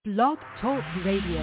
Blog Talk Radio.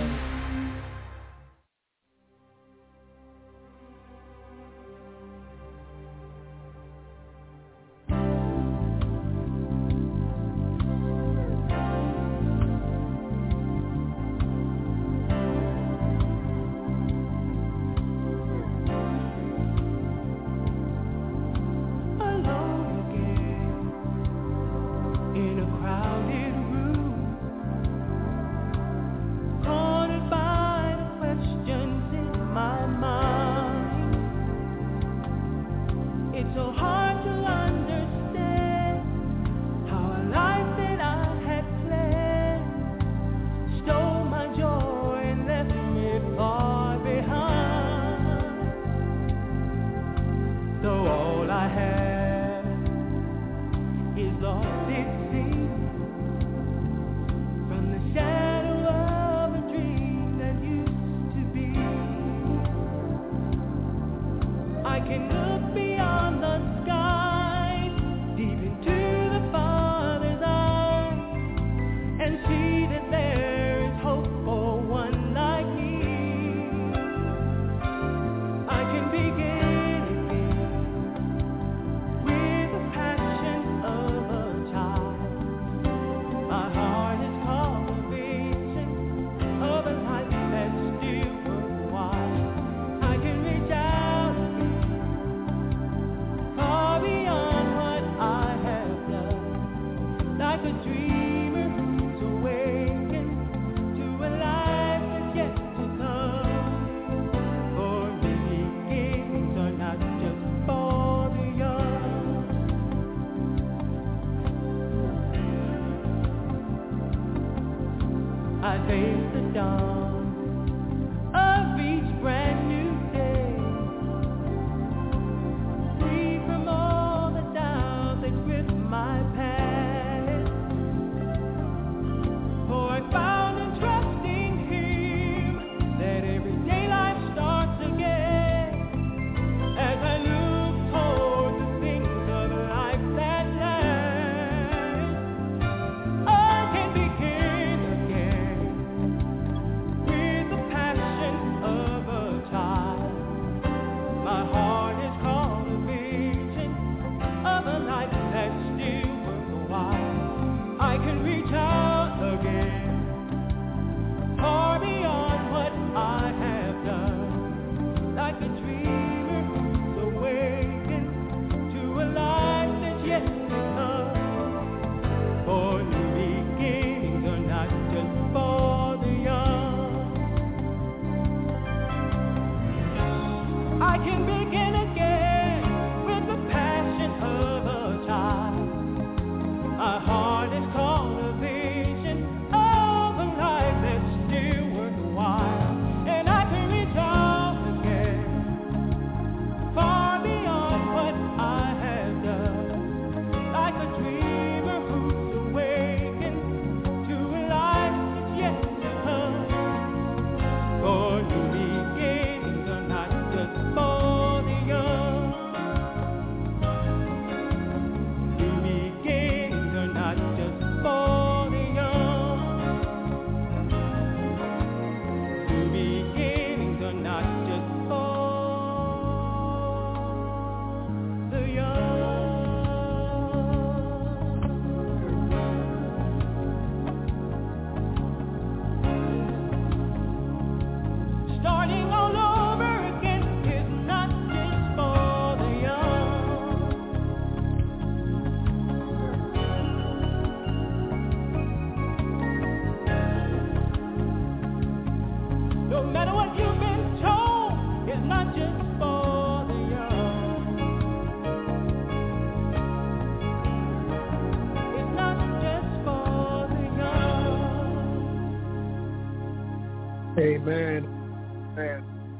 Amen. And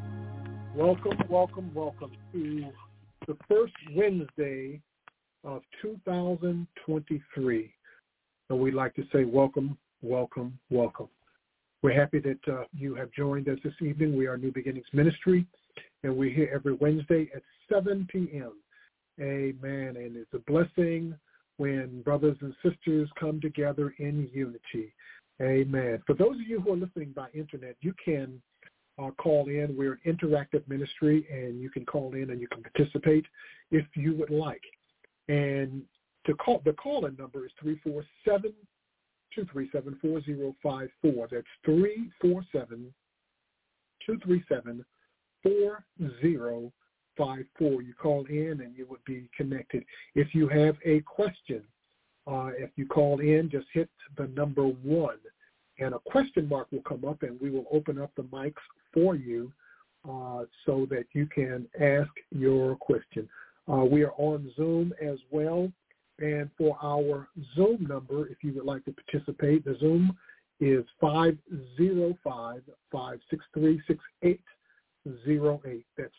welcome to the first Wednesday of 2023. And we'd like to say welcome. We're happy that you have joined us this evening. We are New Beginnings Ministry, and we're here every Wednesday at 7 p.m. Amen. And it's a blessing when brothers and sisters come together in unity. Amen. For those of you who are listening by internet, you can call in. We're an interactive ministry, and you can call in and you can participate if you would like. And the call-in number is 347-237-4054. That's 347-237-4054. You call in and you would be connected. If you have a question, if you call in, just hit the number 1, and a question mark will come up, and we will open up the mics for you so that you can ask your question. We are on Zoom as well, and for our Zoom number, if you would like to participate, the Zoom is 505-563-6808. That's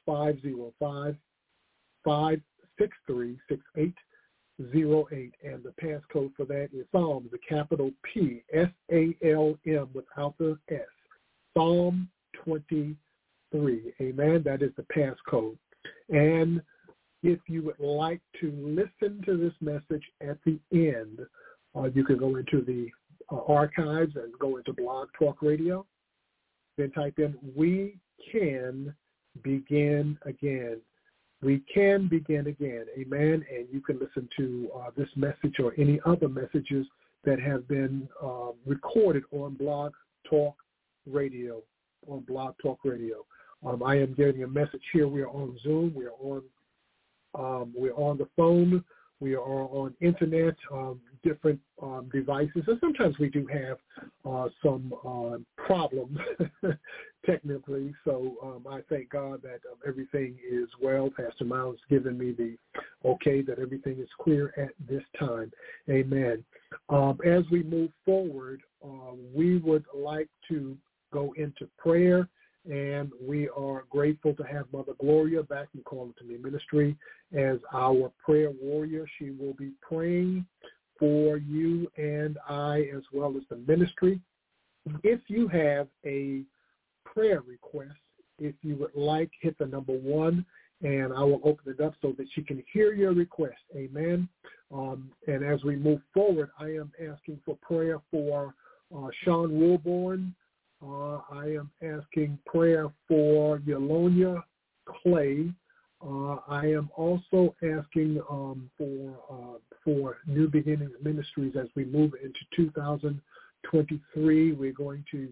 505-563-6808. And the passcode for that is Psalm, the capital P, S-A-L-M without the S, Psalm 23. Amen. That is the passcode. And if you would like to listen to this message at the end, you can go into the archives and go into Blog Talk Radio. Then type in, "We can begin again." We can begin again. Amen. And you can listen to this message or any other messages that have been recorded on Blog Talk Radio. I am getting a message here. We are on Zoom. We're on the phone. We are on internet, different devices. And sometimes we do have some problems technically. So I thank God that everything is well. Pastor Miles has given me the okay that everything is clear at this time. Amen. As we move forward, we would like to go into prayer. And we are grateful to have Mother Gloria back in Call It To Me Ministry as our prayer warrior. She will be praying for you and I as well as the ministry. If you have a prayer request, if you would like, hit the number 1, and I will open it up so that she can hear your request. Amen. And as we move forward, I am asking for prayer for Sean Wilborn. I am asking prayer for Yolonia Clay. I am also asking for New Beginnings Ministries as we move into 2023. We're going to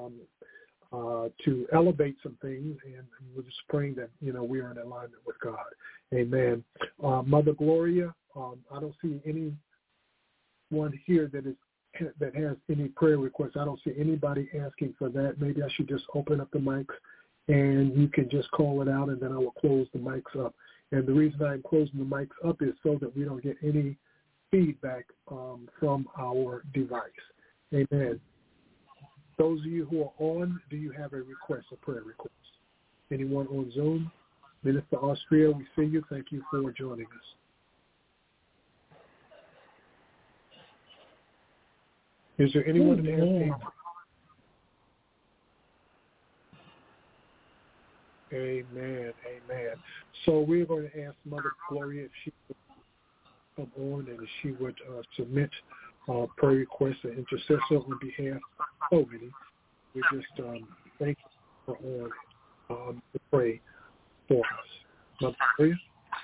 elevate some things, and we're just praying that we are in alignment with God. Amen. Mother Gloria, I don't see anyone here that has any prayer requests. I don't see anybody asking for that. Maybe I should just open up the mics and you can just call it out, and then I will close the mics up. And the reason I'm closing the mics up is so that we don't get any feedback from our device. Amen. Those of you who are on, do you have a request, a prayer request? Anyone on Zoom? Minister Austria, we see you. Thank you for joining us. Is there anyone that has Amen. Amen. So we're going to ask Mother Gloria if she would come on and if she would submit prayer requests and intercessor on behalf of many. We just thank you for on to pray for us. Mother Gloria.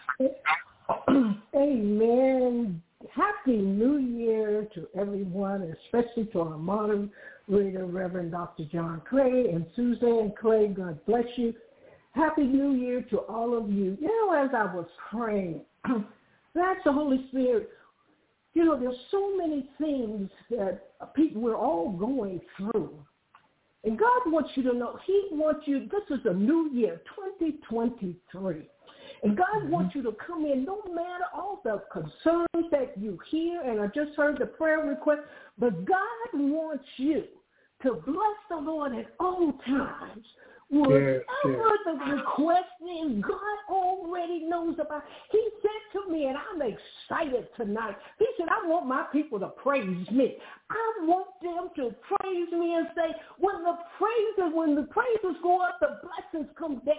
Amen. Happy New Year to everyone, especially to our moderator, Reverend Dr. John Clay and Suzanne Clay. God bless you. Happy New Year to all of you. As I was praying, that's the Holy Spirit. There's so many things that we're all going through. And God wants you to know, He wants you, this is a new year, 2023. And God wants you to come in no matter all the concerns that you hear, and I just heard the prayer request, but God wants you to bless the Lord at all times. Whatever the request is, God already knows about. He said to me, and I'm excited tonight, He said, I want my people to praise me. I want them to praise me and say, when the praises go up, the blessings come down.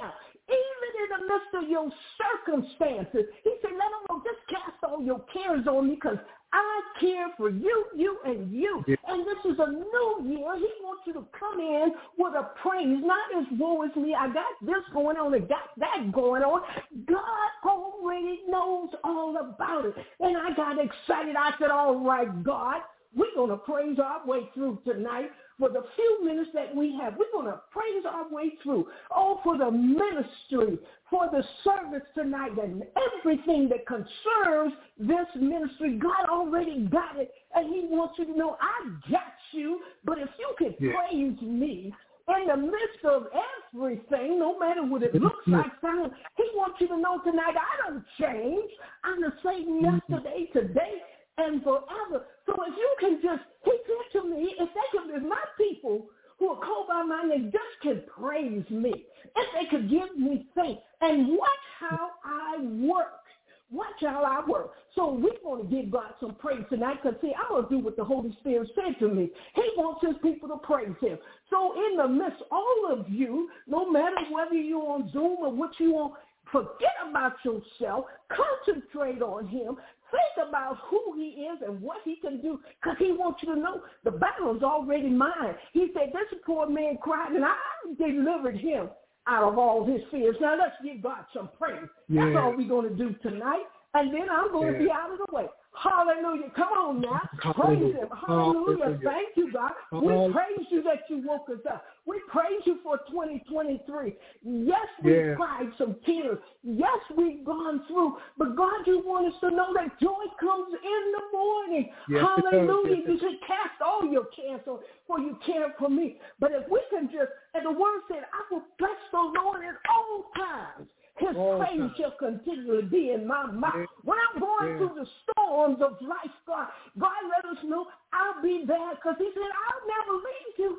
even in the midst of your circumstances. He said, let them know, just cast all your cares on me because I care for you, and you. Yeah. And this is a new year. He wants you to come in with a praise, not as woe is me. I got this going on and got that going on. God already knows all about it. And I got excited. I said, all right, God, we're going to praise our way through tonight. For the few minutes that we have, we're going to praise our way through. Oh, for the ministry, for the service tonight, and everything that concerns this ministry. God already got it, and he wants you to know, I got you. But if you can praise me in the midst of everything, no matter what it looks like, he wants you to know tonight, I don't change. I'm the same yesterday, today, and forever. So if you can just, he said to me, if my people who are called by my name just can praise me, if they could give me thanks and watch how I work. Watch how I work. So we're going to give God some praise tonight because, see, I'm going to do what the Holy Spirit said to me. He wants his people to praise him. So in the midst, all of you, no matter whether you're on Zoom or what you want, forget about yourself. Concentrate on him. Think about who he is and what he can do because he wants you to know the battle is already mine. He said, this poor man cried, and I delivered him out of all his fears. Now, let's give God some praise. Yeah. That's all we're going to do tonight. And then I'm going to be out of the way. Hallelujah. Come on now. Praise him. Hallelujah. Thank you, God. We praise you that you woke us up. We praise you for 2023. Yes, we cried some tears. Yes, we've gone through. But God, you want us to know that joy comes in the morning. Yes, hallelujah. You should cast all your cares on, for you care for me. But if we can just, and the word said, I will bless the Lord at all times. His praise shall continually be in my mouth. When I'm going through the storms of life, God let us know I'll be there because he said, I'll never leave you.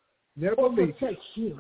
Never forsake you.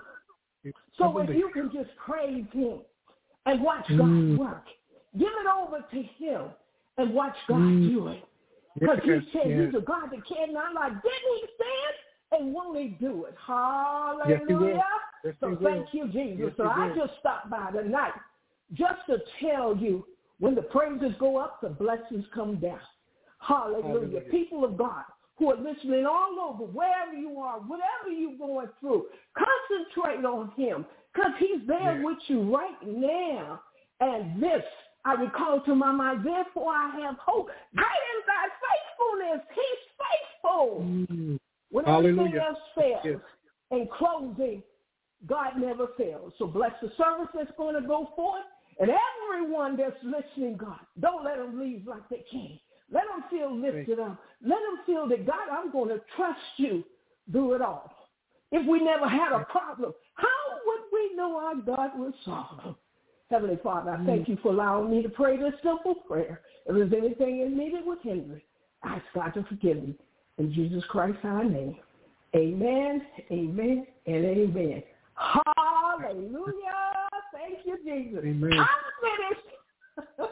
So if you can just praise him and watch God work, give it over to him and watch God do it. Because he said he's a God that cannot lie. Didn't he stand? And won't he do it? Hallelujah. Yes, so thank you, Jesus. Yes, so I just stopped by tonight just to tell you when the praises go up, the blessings come down. Hallelujah. People of God who are listening all over, wherever you are, whatever you're going through, concentrate on him because he's there with you right now. And this, I recall to my mind, therefore I have hope. Great is thy faithfulness. He's faithful. When everything else fails, in closing, God never fails. So bless the service that's going to go forth. And everyone that's listening, God, don't let them leave like they came. Let them feel lifted up. Let them feel that, God, I'm going to trust you through it all. If we never had a problem, how would we know our God will solve them? Heavenly Father, I thank you for allowing me to pray this simple prayer. If there's anything in me that would hinder it, I ask God to forgive me. In Jesus Christ's high name, amen, amen, and amen. Hallelujah. Thank you, Jesus. Amen. I'm finished.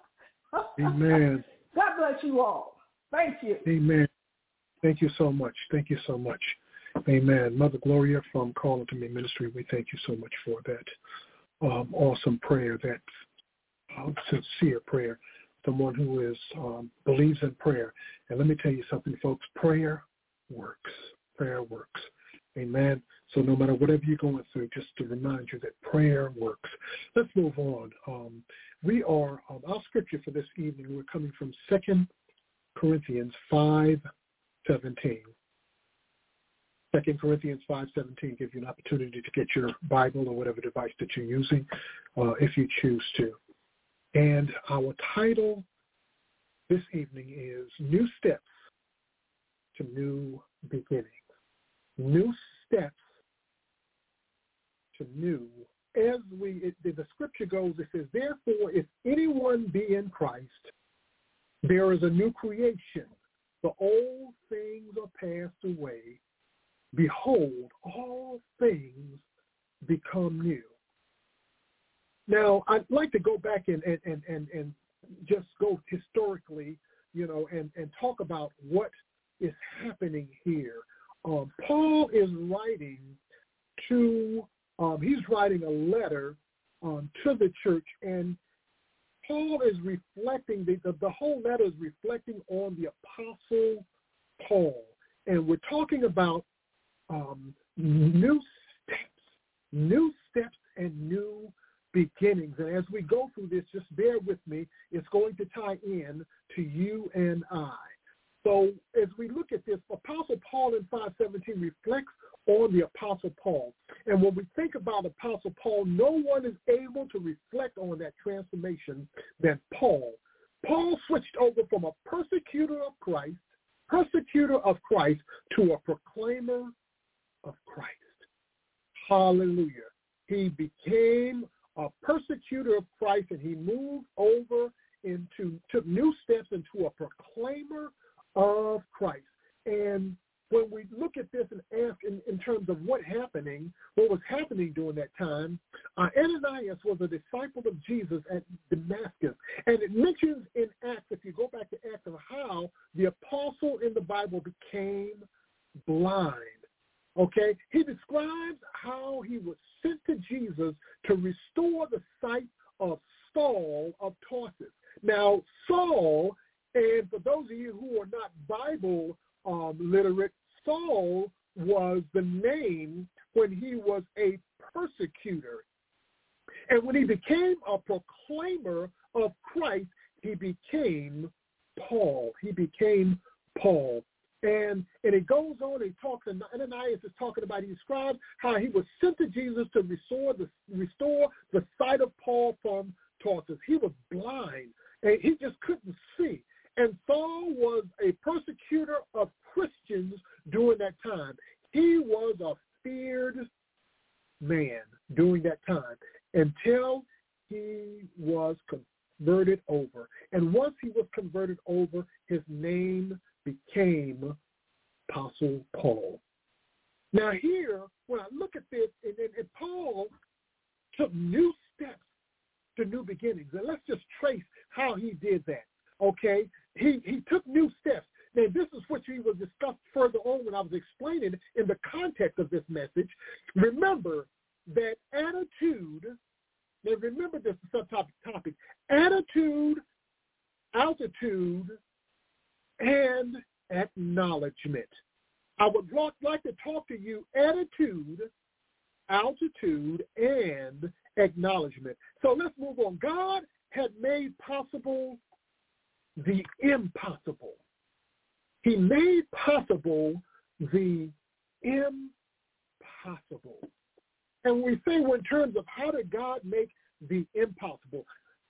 Amen. God bless you all. Thank you. Amen. Thank you so much. Thank you so much. Amen. Mother Gloria from Calling to Me Ministry, we thank you so much for that awesome prayer, that sincere prayer, someone who is believes in prayer. And let me tell you something, folks, prayer works. Prayer works. Amen. So no matter whatever you're going through, just to remind you that prayer works. Let's move on. We are, our scripture for this evening, we're coming from 2 Corinthians 5:17. 2 Corinthians 5:17 gives you an opportunity to get your Bible or whatever device that you're using, if you choose to. And our title this evening is New Steps to New Beginnings. New steps to new. The scripture goes, it says, therefore, if anyone be in Christ, there is a new creation. The old things are passed away. Behold, all things become new. Now, I'd like to go back and just go historically, and talk about what is happening here. Paul is writing he's writing a letter to the church, and Paul is reflecting, the whole letter is reflecting on the Apostle Paul. And we're talking about new steps and new beginnings. And as we go through this, just bear with me. It's going to tie in to you and I. So as we look at this, Apostle Paul in 5:17 reflects on the Apostle Paul. And when we think about Apostle Paul, no one is able to reflect on that transformation than Paul. Paul switched over from a persecutor of Christ to a proclaimer of Christ. Hallelujah. He became a persecutor of Christ, and he moved over took new steps into a proclaimer of Christ. And when we look at this and ask in terms of what was happening during that time, Ananias was a disciple of Jesus at Damascus. And it mentions in Acts, if you go back to Acts, of how the apostle in the Bible became blind. Okay? He describes how he was sent to Jesus to restore the sight of Saul of Tarsus. Now, Saul, and for those of you who are not Bible literate, Saul was the name when he was a persecutor. And when he became a proclaimer of Christ, he became Paul. And it goes on, he talks, and Ananias is talking about, he describes how he was sent to Jesus to restore the sight of Paul from Tarsus. He was blind, and he just couldn't see. And Saul was a persecutor of Christians during that time. He was a feared man during that time until he was converted over. And once he was converted over, his name became Apostle Paul. Now here, when I look at this, and Paul took new steps to new beginnings. And let's just trace how he did that, okay? He took new steps. Now, this is what was discussed further on when I was explaining in the context of this message. Remember that attitude, now remember this subtopic, attitude, altitude, and acknowledgement. I would like to talk to you attitude, altitude, and acknowledgement. So let's move on. God had made possible the impossible. He made possible the impossible. And we say, well, in terms of how did God make the impossible?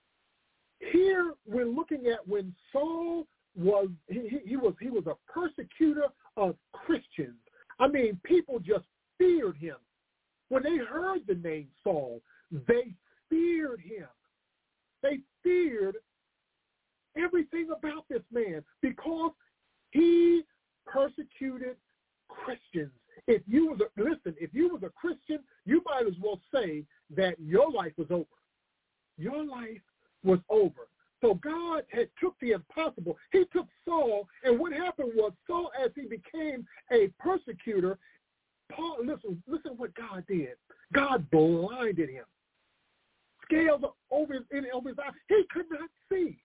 Here we're looking at when Saul was he was a persecutor of Christians. I mean, people just feared him. When they heard the name Saul, they feared him. They feared everything about this man because he persecuted Christians. If you was a Christian, you might as well say that your life was over. Your life was over. So God had took the impossible. He took Saul, and what happened was Saul, as he became a persecutor, Paul, listen what God did. God blinded him. Scales over his eyes. He could not see.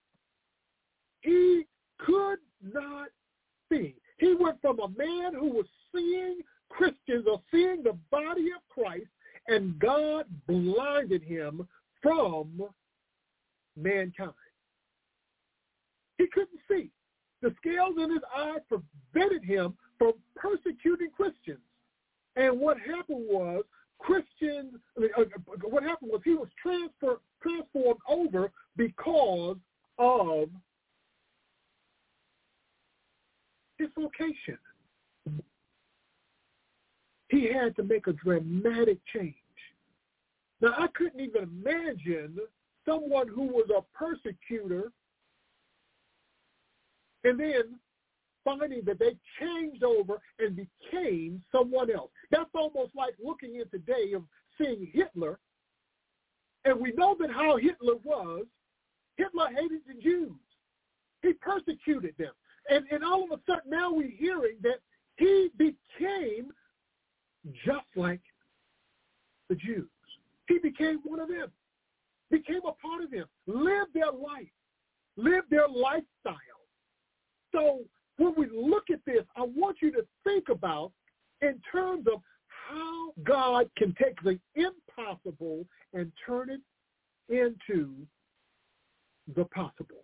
He could not see. He went from a man who was seeing Christians or seeing the body of Christ, and God blinded him from mankind. He couldn't see. The scales in his eyes prevented him from persecuting Christians. And what happened was he was transformed over because of his vocation. He had to make a dramatic change. Now, I couldn't even imagine someone who was a persecutor and then finding that they changed over and became someone else. That's almost like looking in today of seeing Hitler, and we know that how Hitler was. Hitler hated the Jews. He persecuted them. And all of a sudden now we're hearing that he became just like the Jews. He became one of them. became a part of them, lived their life, lived their lifestyle. So when we look at this, I want you to think about in terms of how God can take the impossible and turn it into the possible.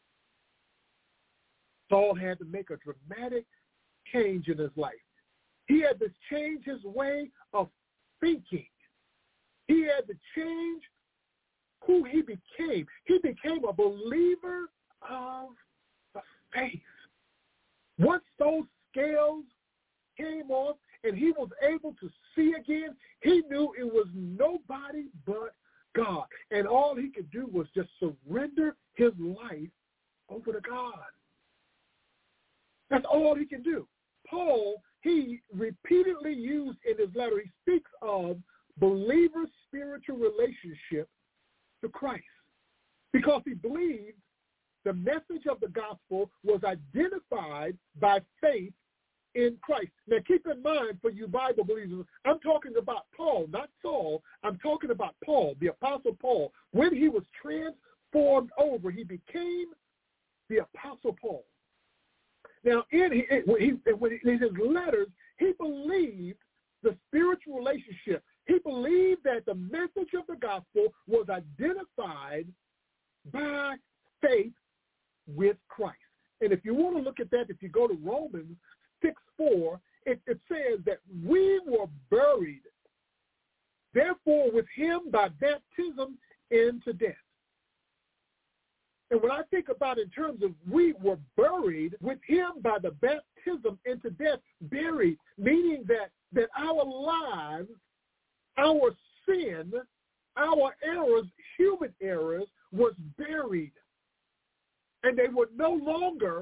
Saul had to make a dramatic change in his life. He had to change his way of thinking. He had to change who he became. He became a believer of the faith. Once those scales came off and he was able to see again, he knew it was nobody but God. And all he could do was just surrender his life over to God. That's all he can do. Paul, he repeatedly used in his letter, he speaks of believers' spiritual relationship to Christ because he believed the message of the gospel was identified by faith in Christ. Now keep in mind, for you Bible believers, I'm talking about Paul, not Saul. I'm talking about Paul, the Apostle Paul. When he was transformed over, he became the Apostle Paul. Now, in his letters, he believed the spiritual relationship. He believed that the message of the gospel was identified by faith with Christ. And if you want to look at that, if you go to Romans 6:4, it says that we were buried, therefore, with him by baptism into death. And when I think about in terms of we were buried with him by the baptism into death, buried, meaning that our lives, our sin, our errors, human errors, was buried. And they were no longer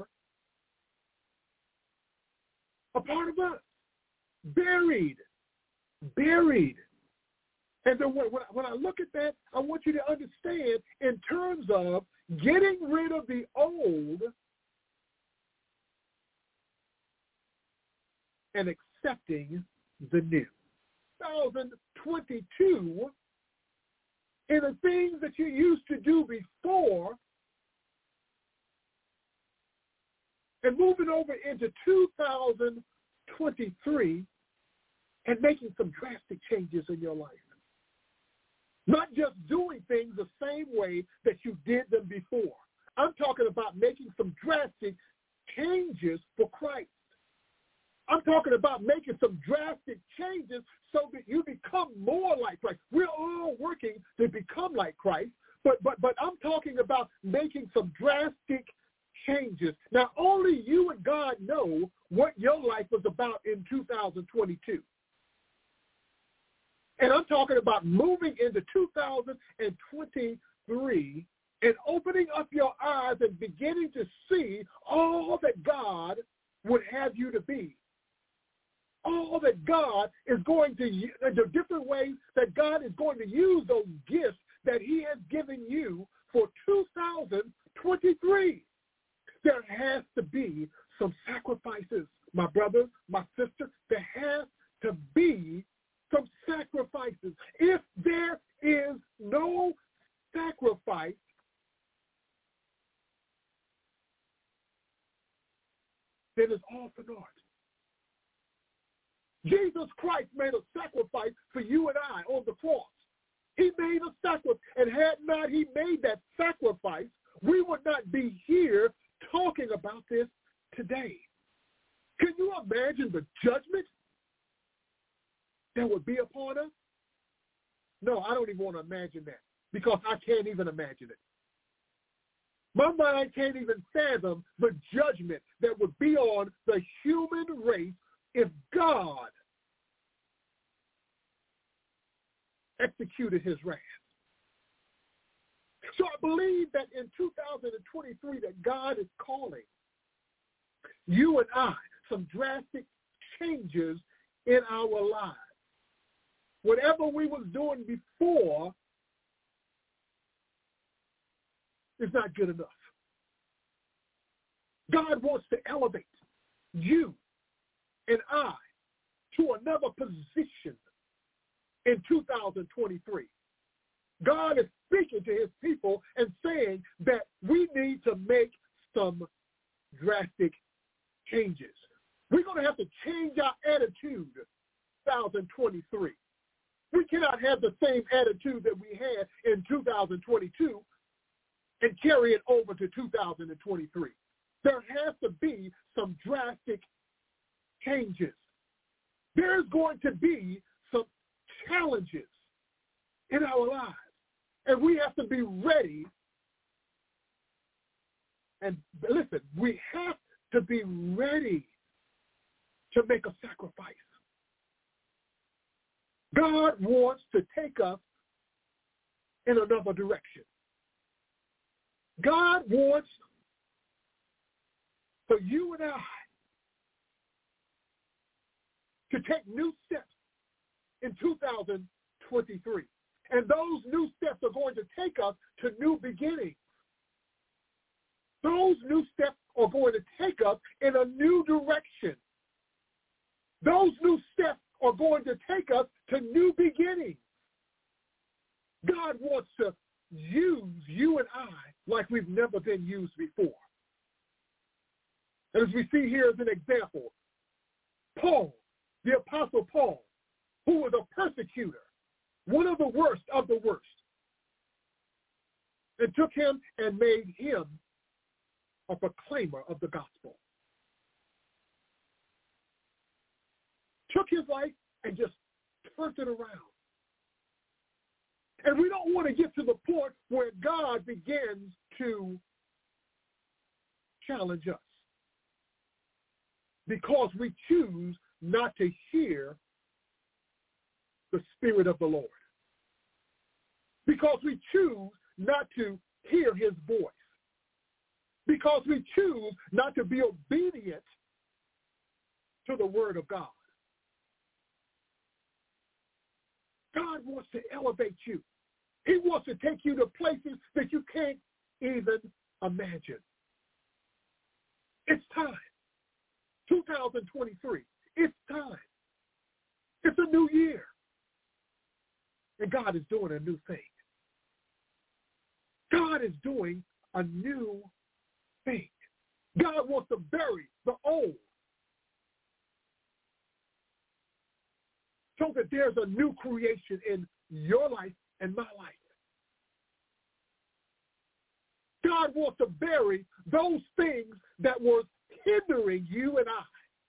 a part of us. Buried. And then when I look at that, I want you to understand in terms of getting rid of the old and accepting the new. 2022, in the things that you used to do before, and moving over into 2023 and making some drastic changes in your life. Not just doing things the same way that you did them before. I'm talking about making some drastic changes for Christ. I'm talking about making some drastic changes so that you become more like Christ. We're all working to become like Christ, but I'm talking about making some drastic changes. Now, only you and God know what your life was about in 2022. And I'm talking about moving into 2023 and opening up your eyes and beginning to see all that God would have you to be. All that God is going to, the different ways that God is going to use those gifts that he has given you for 2023. There has to be some sacrifices, my brother, my sister. There has to be some sacrifices. If there is no sacrifice, then it's all for naught. Jesus Christ made a sacrifice for you and I on the cross. He made a sacrifice, and had not he made that sacrifice, we would not be here talking about this today. Can you imagine the judgment that would be upon us? No, I don't even want to imagine that because I can't even imagine it. My mind can't even fathom the judgment that would be on the human race if God executed his wrath. So I believe that in 2023 that God is calling you and I some drastic changes in our lives. Whatever we was doing before is not good enough. God wants to elevate you and I to another position in 2023. God is speaking to his people and saying that we need to make some drastic changes. We're going to have to change our attitude 2023. We cannot have the same attitude that we had in 2022 and carry it over to 2023. There has to be some drastic changes. There's going to be some challenges in our lives, and we have to be ready. And listen, we have to be ready to make a sacrifice. God wants to take us in another direction. God wants for you and I to take new steps in 2023. And those new steps are going to take us to new beginnings. Those new steps are going to take us in a new direction. Those new steps are going to take us to new beginnings. God wants to use you and I like we've never been used before. And as we see here as an example, Paul, the Apostle Paul, who was a persecutor, one of the worst of the worst, and took him and made him a proclaimer of the gospel. Took his life and just turned it around. And we don't want to get to the point where God begins to challenge us because we choose not to hear the Spirit of the Lord. Because we choose not to hear his voice. Because we choose not to be obedient to the word of God. God wants to elevate you. He wants to take you to places that you can't even imagine. It's time. 2023. It's time. It's a new year. And God is doing a new thing. God is doing a new thing. God wants to bury the old so that there's a new creation in your life and my life. God wants to bury those things that were hindering you and I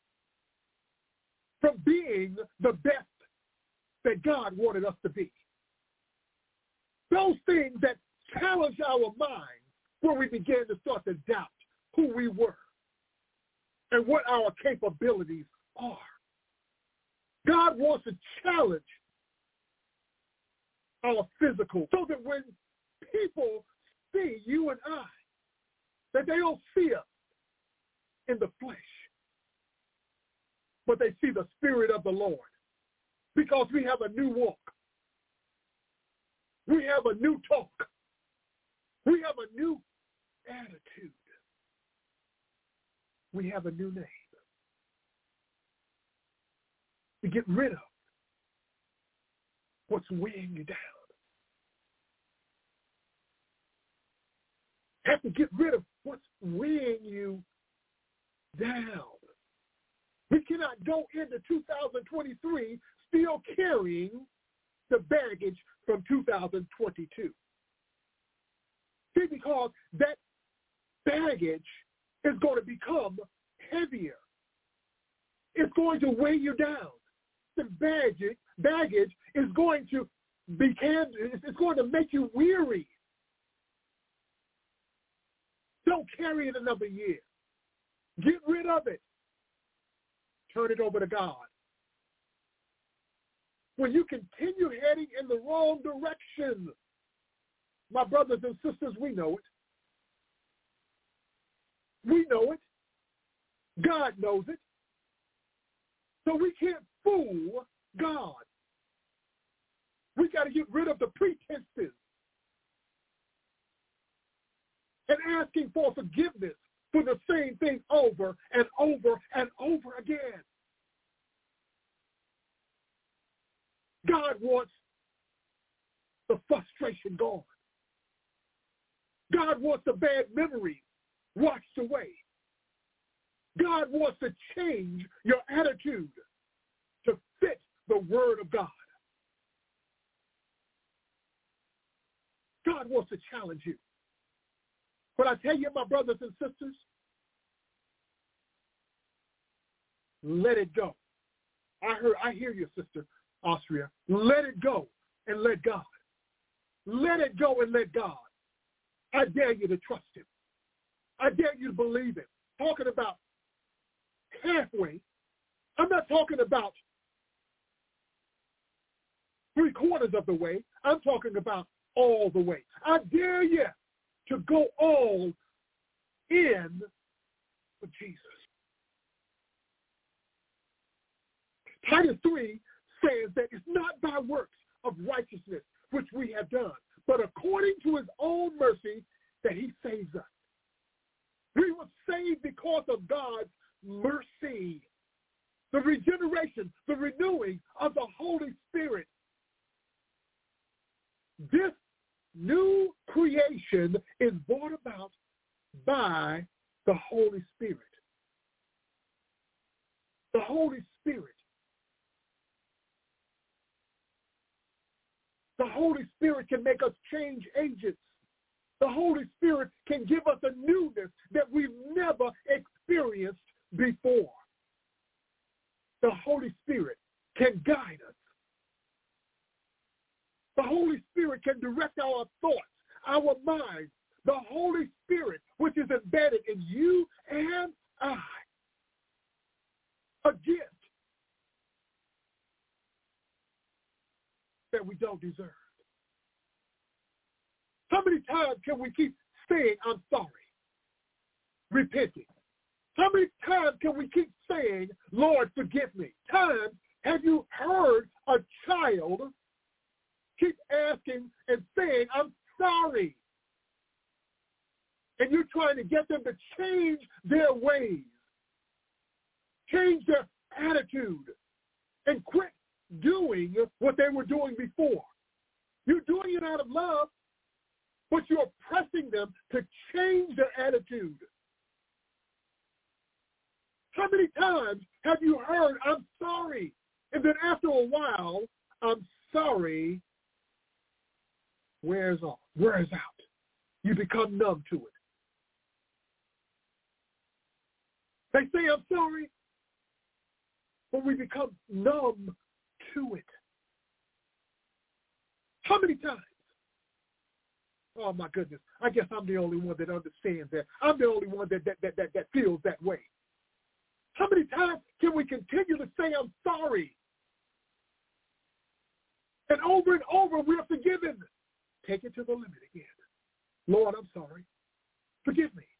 from being the best that God wanted us to be. Those things that challenge our minds when we begin to start to doubt who we were and what our capabilities are. God wants to challenge our physical so that when people see you and I, that they don't see us in the flesh, but they see the Spirit of the Lord, because we have a new walk. We have a new talk. We have a new attitude. We have a new name. To get rid of what's weighing you down. Have to get rid of what's weighing you down. We cannot go into 2023 still carrying the baggage from 2022. See, because that baggage is going to become heavier. It's going to weigh you down. The baggage is going to it's going to make you weary. Don't carry it another year. Get rid of it. Turn it over to God. When you continue heading in the wrong direction, my brothers and sisters, we know it. We know it. God knows it. So we can't fool God. We got to get rid of the pretenses and asking for forgiveness for the same thing over and over and over again. God wants the frustration gone. God wants the bad memories washed away. God wants to change your attitude to fit the word of God. God wants to challenge you. But I tell you, my brothers and sisters, let it go. I hear you, Sister Austria. Let it go and let God. Let it go and let God. I dare you to trust him. I dare you to believe him. Talking about halfway. I'm not talking about 3/4 of the way. I'm talking about all the way. I dare you to go all in with Jesus. Titus 3 says that it's not by works of righteousness which we have done, but according to his own mercy that he saves us. We were saved because of God's mercy, the regeneration, the renewing of the Holy Spirit. This new creation is brought about by the Holy Spirit. The Holy Spirit. The Holy Spirit can make us change agents. The Holy Spirit can give us a newness that we've never experienced before. The Holy Spirit can guide us. The Holy Spirit can direct our thoughts, our minds. The Holy Spirit, which is embedded in you and I. A gift that we don't deserve. How many times can we keep saying, I'm sorry, repenting? How many times can we keep saying, Lord, forgive me? Times have you heard a child keep asking and saying, I'm sorry? And you're trying to get them to change their ways, change their attitude, and quit doing what they were doing before. You're doing it out of love, but you're pressing them to change their attitude. How many times have you heard, I'm sorry, and then after a while, I'm sorry wears out. You become numb to it. They say, I'm sorry, but we become numb to it. How many times? Oh, my goodness. I guess I'm the only one that understands that. I'm the only one that feels that way. How many times can we continue to say, I'm sorry? And over we're forgiven. Take it to the limit again. Lord, I'm sorry. Forgive me.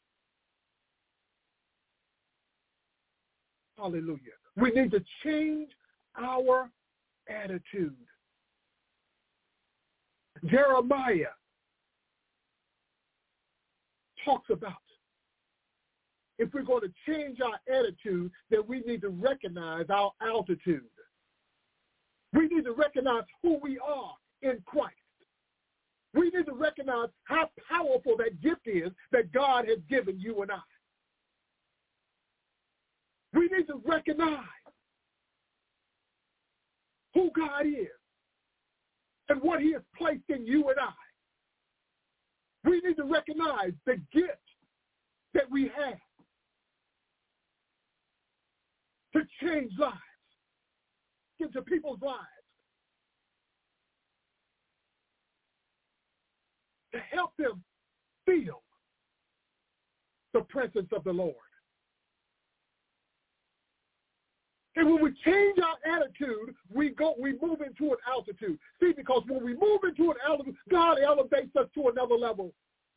Hallelujah. We need to change our attitude. Jeremiah talks about if we're going to change our attitude, then we need to recognize our altitude. We need to recognize who we are in Christ. We need to recognize how powerful that gift is that God has given you and I. We need to recognize who God is and what he has placed in you and I. We need to recognize the gift that we have to change lives, into people's lives, to help them feel the presence of the Lord. And when we change our attitude, we move into an altitude. See, because when we move into an altitude, God elevates us to another level.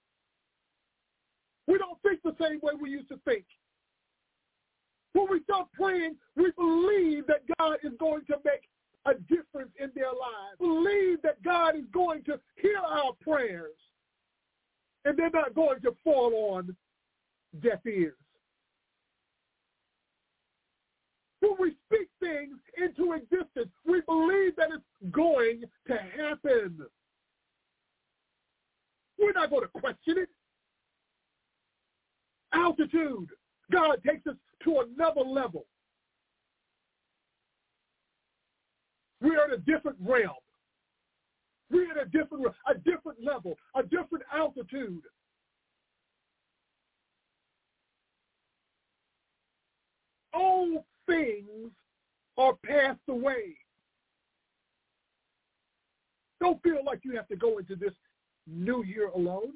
We don't think the same way we used to think. When we start praying, we believe that God is going to make a difference in their lives. Believe that God is going to hear our prayers. And they're not going to fall on deaf ears. When we speak things into existence, we believe that it's going to happen. We're not going to question it. Altitude. God takes us to another level. We're in a different realm. We're in a different level, a different altitude. All things are passed away. Don't feel like you have to go into this new year alone.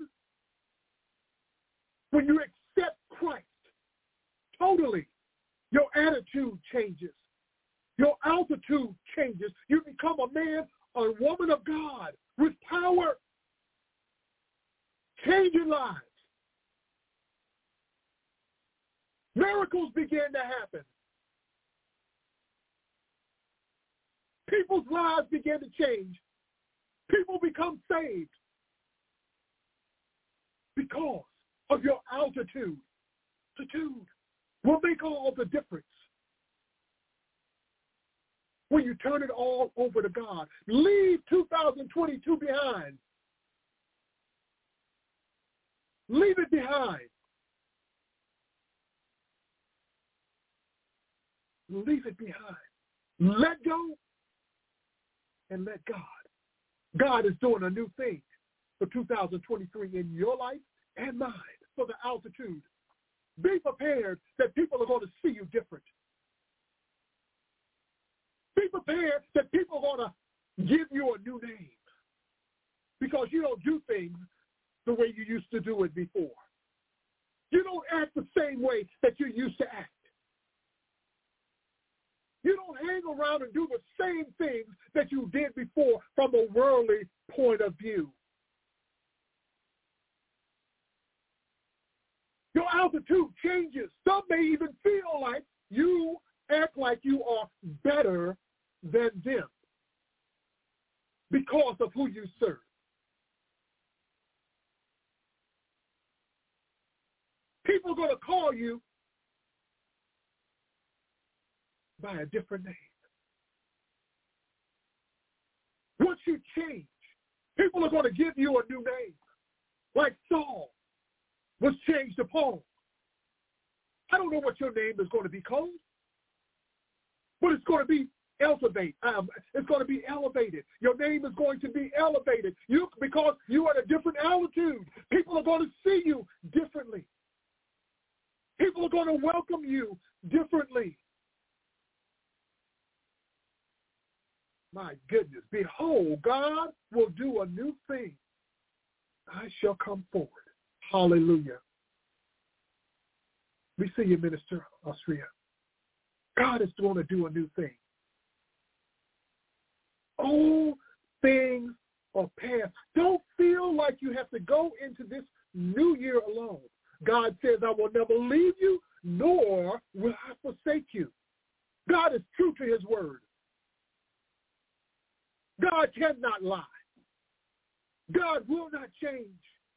When you accept Christ, totally, your attitude changes. Your altitude changes. You become a man or woman of God with power, changing lives. Miracles begin to happen. People's lives begin to change. People become saved because of your altitude. Altitude will make all the difference. When you turn it all over to God, leave 2022 behind. Leave it behind. Leave it behind. Let go and let God. God is doing a new thing for 2023 in your life and mine for the altitude. Be prepared that people are going to see you different. Be prepared that people are going to give you a new name because you don't do things the way you used to do it before. You don't act the same way that you used to act. You don't hang around and do the same things that you did before from a worldly point of view. Your altitude changes. Some may even feel like you act like you are better than them because of who you serve. People are going to call you by a different name. Once you change, people are going to give you a new name. Like Saul was changed to Paul. I don't know what your name is going to be called, but it's going to be elevated. It's going to be elevated. Your name is going to be elevated. Because you are at a different altitude. People are going to see you differently. People are going to welcome you differently. My goodness, behold, God will do a new thing. I shall come forward. Hallelujah. We see you, Minister Austria. God is going to do a new thing. All things are past. Don't feel like you have to go into this new year alone. God says, I will never leave you, nor will I forsake you. God is true to his word. God cannot lie. God will not change.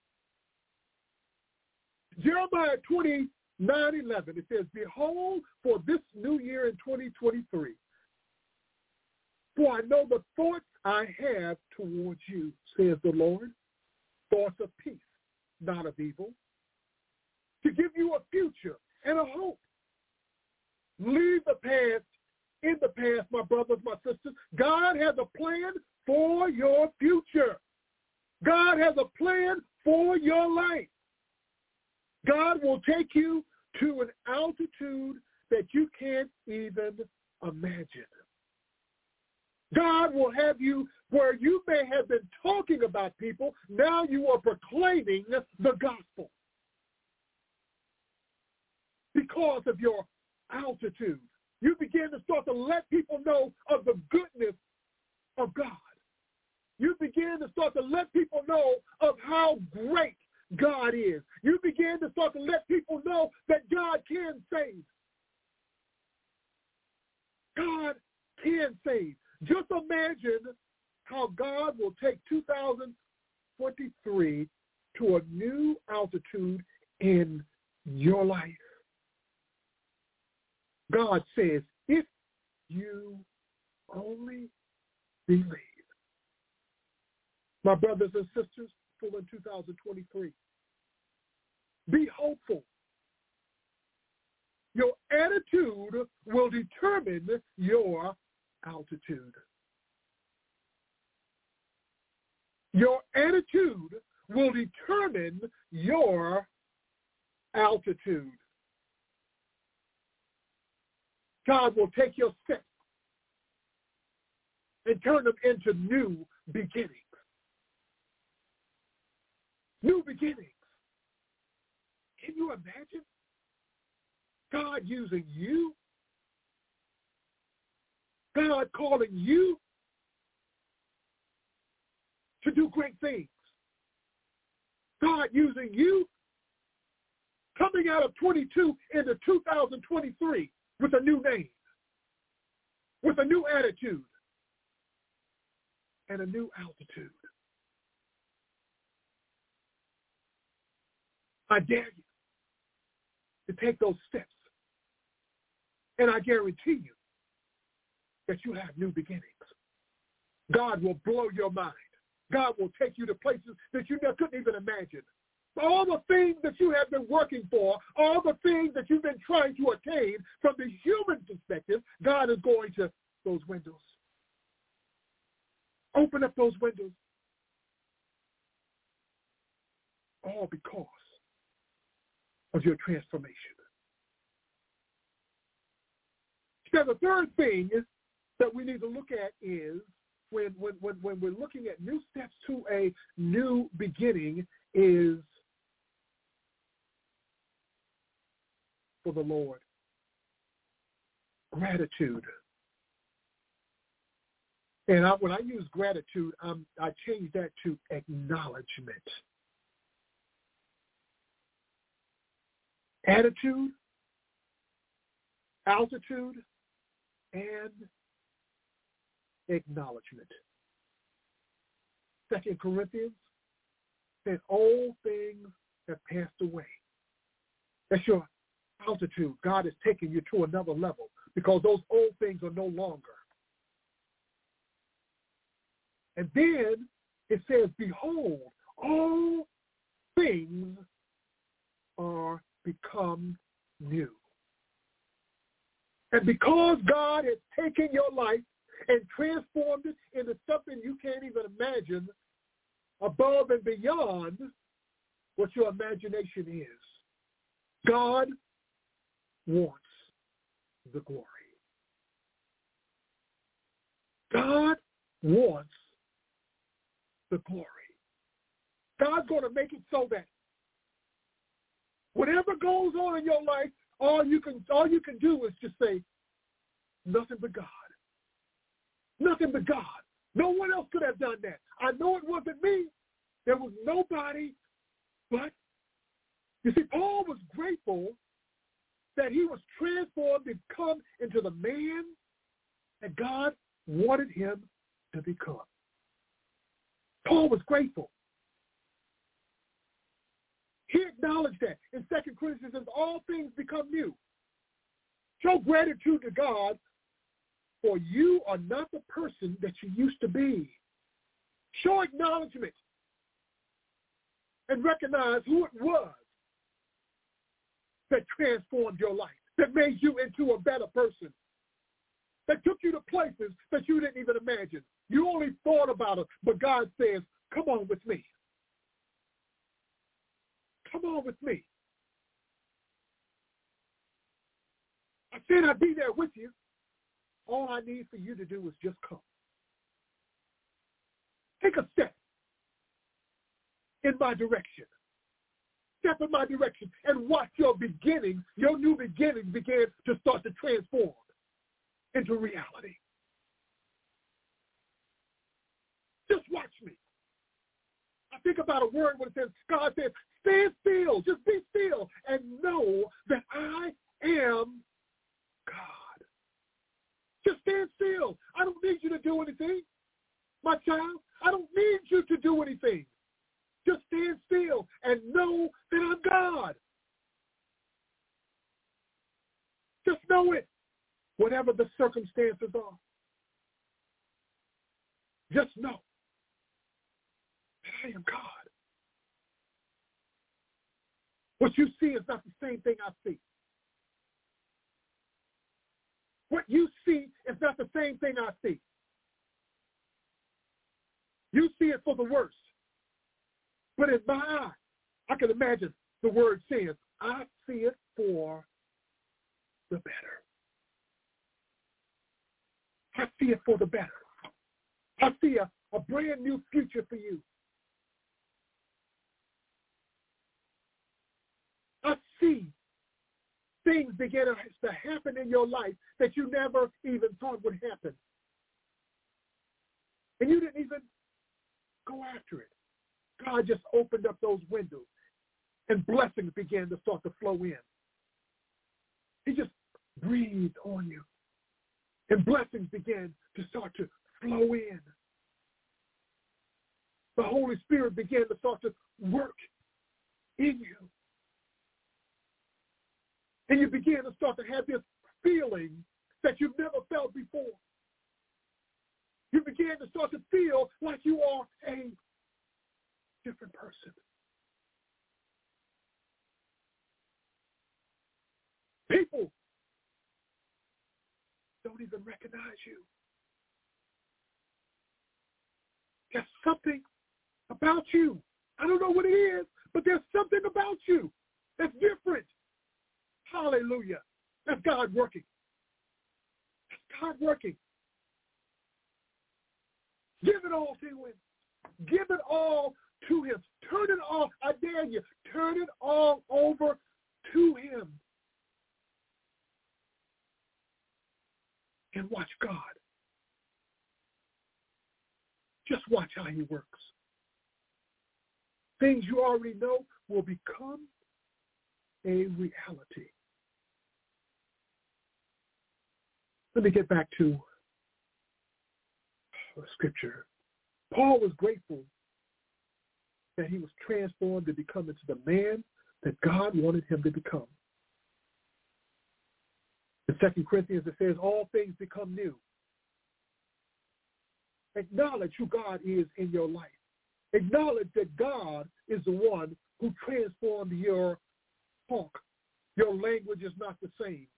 Jeremiah 29:11, it says, behold, for this new year in 2023, for I know the thoughts I have towards you, says the Lord, thoughts of peace, not of evil, to give you a future and a hope. Leave the past in the past, my brothers, my sisters. God has a plan for your future. God has a plan for your life. God will take you to an altitude that you can't even imagine. God will have you where you may have been talking about people, now you are proclaiming the gospel because of your altitude. You begin to start to let people know of the goodness of God. You begin to start to let people know of how great God is. You begin to start to let people know that God can save. God can save. Just imagine how God will take 2023 to a new altitude in your life. God says, if you only believe. My brothers and sisters, hopeful in 2023. Be hopeful. Your attitude will determine your altitude. Your attitude will determine your altitude. God will take your steps and turn them into new beginnings. New beginnings. Can you imagine God using you? God calling you to do great things. God using you coming out of 22 into 2023 with a new name, with a new attitude, and a new altitude. I dare you to take those steps, and I guarantee you that you have new beginnings. God will blow your mind. God will take you to places that you couldn't even imagine. All the things that you have been working for, all the things that you've been trying to attain from the human perspective, God is going to those windows. Open up those windows. All because of your transformation. Now, the third thing that we need to look at is when we're looking at new steps to a new beginning is for the Lord. Gratitude. And when I use gratitude, I change that to acknowledgement. Attitude, altitude, and acknowledgement. 2 Corinthians says all things have passed away. That's your altitude. God is taking you to another level because those old things are no longer. And then it says, behold, all things are become new. And because God has taken your life and transformed it into something you can't even imagine, above and beyond what your imagination is, God wants the glory. God wants the glory. God's going to make it so that whatever goes on in your life, all you can do is just say, nothing but God. Nothing but God. No one else could have done that. I know it wasn't me. There was nobody but. You see, Paul was grateful that he was transformed and come into the man that God wanted him to become. Paul was grateful. He acknowledged that. In 2 Corinthians, it says, all things become new. Show gratitude to God, for you are not the person that you used to be. Show acknowledgement and recognize who it was that transformed your life, that made you into a better person, that took you to places that you didn't even imagine. You only thought about it, but God says, come on with me. Come on with me. I said I'd be there with you. All I need for you to do is just come. Take a step in my direction. Step in my direction and watch your beginning, your new beginning begin to start to transform into reality. Just watch me. I think about a word when it says, God says, stand still, just be still, and know that I am God. Just stand still. I don't need you to do anything, my child. I don't need you to do anything. Just stand still and know that I'm God. Just know it, whatever the circumstances are. Just know that I am God. What you see is not the same thing I see. What you see is not the same thing I see. You see it for the worse. But in my eye, I can imagine the word says, I see it for the better. I see it for the better. I see a brand new future for you. I see things begin to happen in your life that you never even thought would happen. And you didn't even go after it. God just opened up those windows and blessings began to start to flow in. He just breathed on you. And blessings began to start to flow in. The Holy Spirit began to start to work in you. And you begin to start to have this feeling that you've never felt before. You begin to start to feel like you are a different person. People don't even recognize you. There's something about you. I don't know what it is, but there's something about you that's different. Hallelujah. That's God working. That's God working. Give it all to him. Give it all to him. Turn it all, I dare you, turn it all over to him. And watch God. Just watch how he works. Things you already know will become a reality. Let me get back to Scripture. Paul was grateful that he was transformed to become into the man that God wanted him to become. In 2 Corinthians, it says, all things become new. Acknowledge who God is in your life. Acknowledge that God is the one who transformed your talk. Your language is not the same.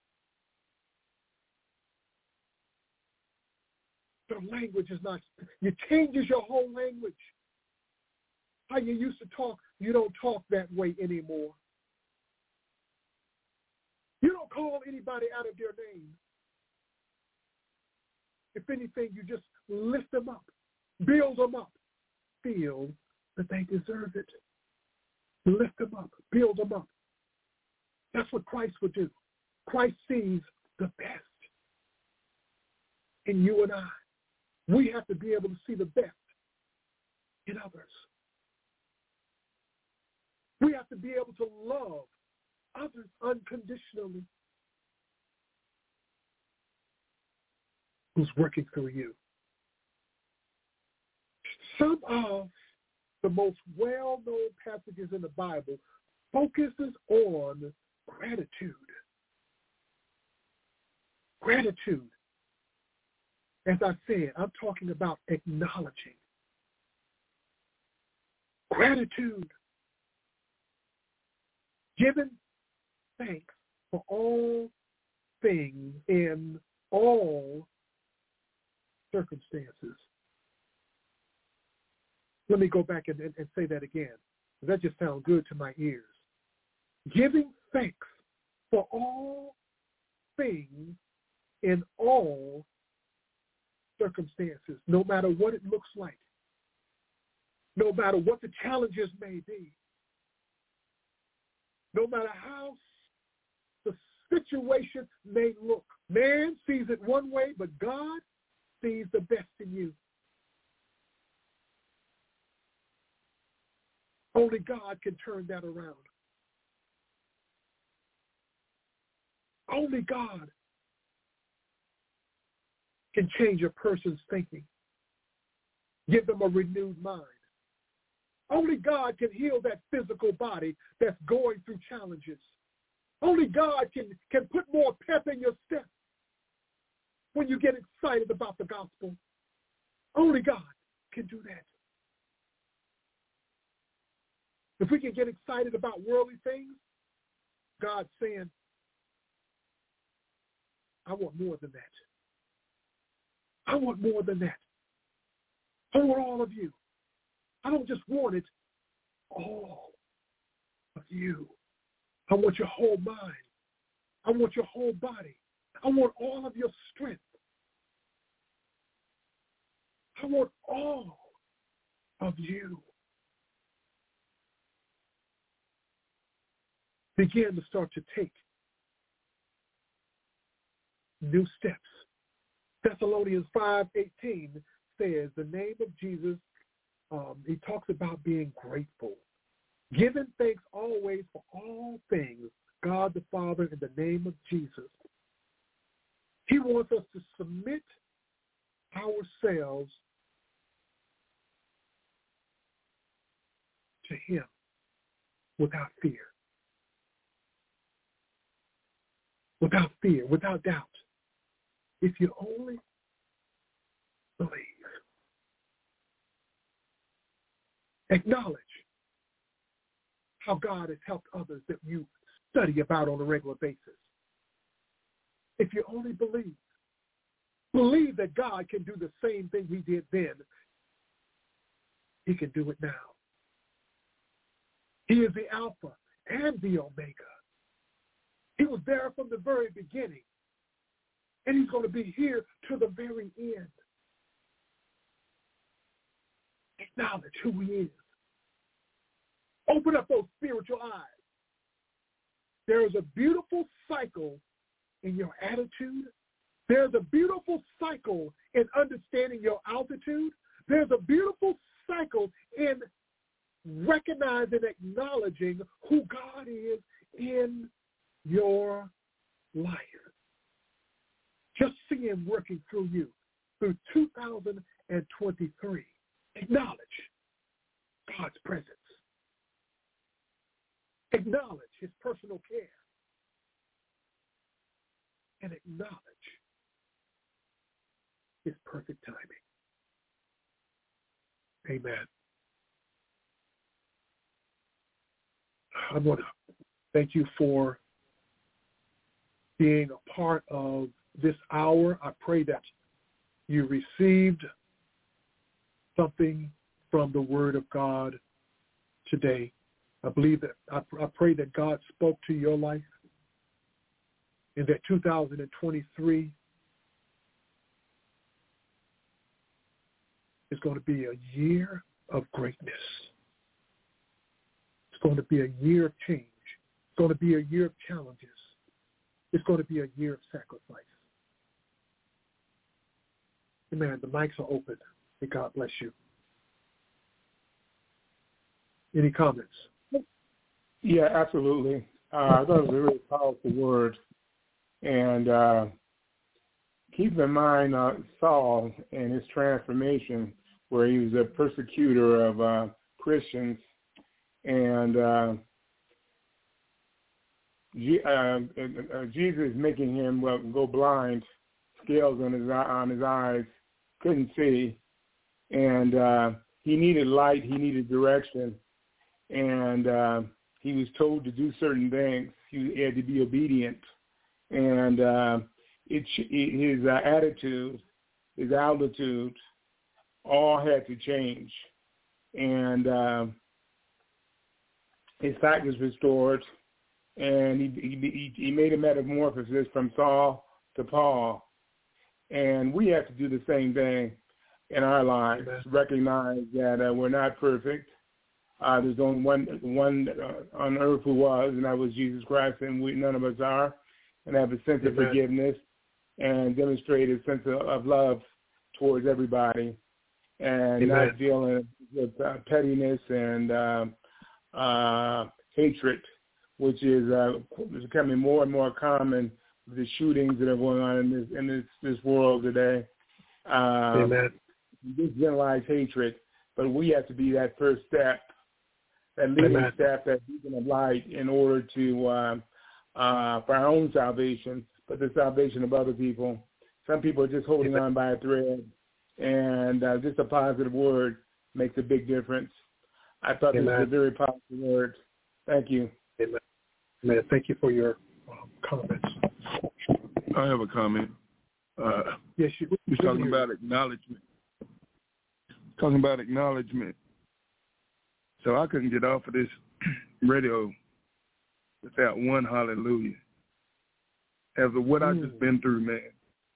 Your language is not, it changes your whole language. How you used to talk, you don't talk that way anymore. You don't call anybody out of their name. If anything, you just lift them up, build them up, feel that they deserve it. Lift them up, build them up. That's what Christ would do. Christ sees the best in you and I. We have to be able to see the best in others. We have to be able to love others unconditionally. Who's working through you. Some of the most well-known passages in the Bible focuses on gratitude. Gratitude. As I said, I'm talking about acknowledging. Gratitude. Giving thanks for all things in all circumstances. Let me go back and say that again. That just sounds good to my ears. Giving thanks for all things in all circumstances, no matter what it looks like, no matter what the challenges may be, no matter how the situation may look. Man sees it one way, but God sees the best in you. Only God can turn that around. Only God can change a person's thinking, give them a renewed mind. Only God can heal that physical body that's going through challenges. Only God can put more pep in your step when you get excited about the gospel. Only God can do that. if we can get excited about worldly things, God's saying, I want more than that. I want more than that. I want all of you. I don't just want it, all of you. I want your whole mind. I want your whole body. I want all of your strength. I want all of you. Begin to start to take new steps. Thessalonians 5:18 says the name of Jesus, he talks about being grateful. Giving thanks always for all things, God the Father, in the name of Jesus. He wants us to submit ourselves to him without fear. Without fear, without doubt. If you only believe. Acknowledge how God has helped others that you study about on a regular basis. If you only believe that God can do the same thing he did then, he can do it now. He is the Alpha and the Omega. He was there from the very beginning, and he's going to be here to the very end. Acknowledge who he is. Open up those spiritual eyes. There is a beautiful cycle in your attitude. There's a beautiful cycle in understanding your altitude. There's a beautiful cycle in recognizing, acknowledging who God is in your life. Just see him working through you through 2023. Acknowledge God's presence. Acknowledge his personal care. And acknowledge his perfect timing. Amen. I want to thank you for being a part of this hour. I pray that you received something from the Word of God today. I believe that I pray that God spoke to your life, and that 2023 is going to be a year of greatness. It's going to be a year of change. It's going to be a year of challenges. It's going to be a year of sacrifice. Amen. The mics are open. May God bless you. Any comments? Yeah, absolutely. I thought it was a really powerful word. And keep in mind Saul and his transformation, where he was a persecutor of Christians. And Jesus making him go blind, scales on his eyes, couldn't see. And he needed light, he needed direction. And he was told to do certain things. He had to be obedient. And his attitude, his altitude, all had to change. And his sight was restored, and he made a metamorphosis from Saul to Paul. And we have to do the same thing in our lives. Amen. Recognize that we're not perfect. There's only one on earth who was, and that was Jesus Christ, and none of us are. And have a sense of forgiveness and demonstrate a sense of love towards everybody, and not dealing with pettiness and hatred, which is becoming more and more common with the shootings that are going on in this world today. This generalized hatred, but we have to be that first step, that leading step, that beacon of light, in order to for our own salvation, but the salvation of other people. Some people are just holding on by a thread, and just a positive word makes a big difference. I thought this was a very powerful word. Thank you. Amen. Amen. Thank you for your comments. I have a comment. Yes, you're talking about acknowledgement. Talking about acknowledgement. So I couldn't get off of this radio without one hallelujah. After what I've just been through, man,